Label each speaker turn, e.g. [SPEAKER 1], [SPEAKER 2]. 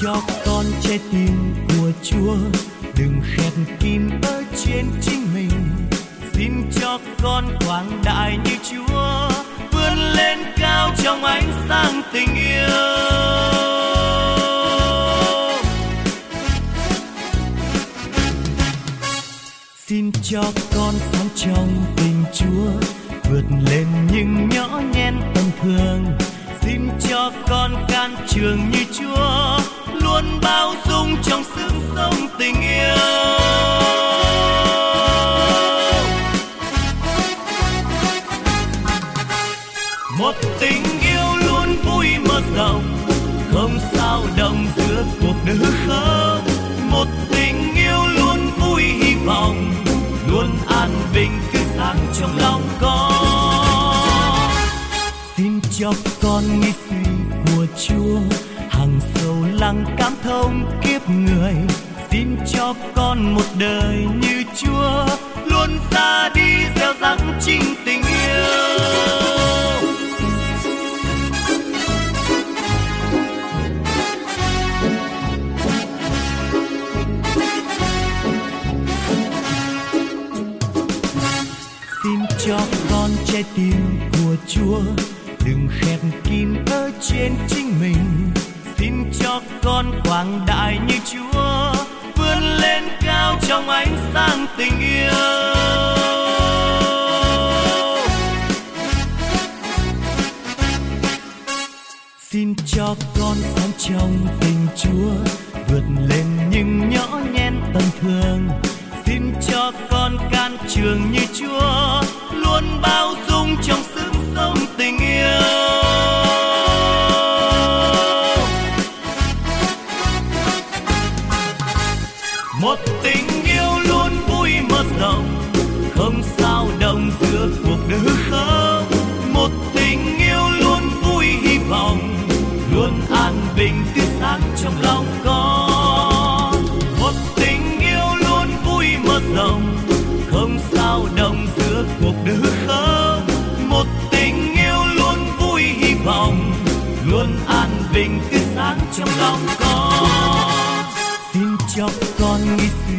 [SPEAKER 1] cho con trái tim của Chúa, đừng khép kín ở trên chính mình. Xin cho con quảng đại như Chúa, vươn lên cao trong ánh sáng tình yêu. Xin cho con sống trong tình Chúa, vượt lên những nhỏ nhen tầm thường. Xin cho con can trường như Chúa, luôn bao dung trong sức sống tình yêu. Một tình yêu luôn vui mở rộng, không sao động giữa cuộc đời hư không. Một tình yêu luôn vui hy vọng, luôn an bình cứ sáng trong lòng con. Xin cho con nghĩ suy của Chúa, hằng sâu lắng cảm thông kiếp người. Xin cho con một đời như Chúa, luôn ra đi gieo rắc chính tình yêu. Xin cho con trái tim của Chúa, đừng khép kín ở trên chính mình. Xin cho con quảng đại như Chúa, vươn lên cao trong ánh sáng tình yêu. Xin cho con sống trong tình Chúa, vượt lên những nhỏ nhen tầm thường. Xin cho con can trường như Chúa, luôn bao dung trong sức sống tình yêu. Một tình yêu luôn vui mở rộng, không sao động giữa cuộc đời hư không. Một tình yêu luôn vui hy vọng, luôn an bình tươi sáng trong lòng con. Một tình yêu luôn vui mở rộng, không sao động giữa cuộc đời hư không. Một tình yêu luôn vui hy vọng, luôn an bình tươi sáng trong lòng con. Xin cho con nghĩ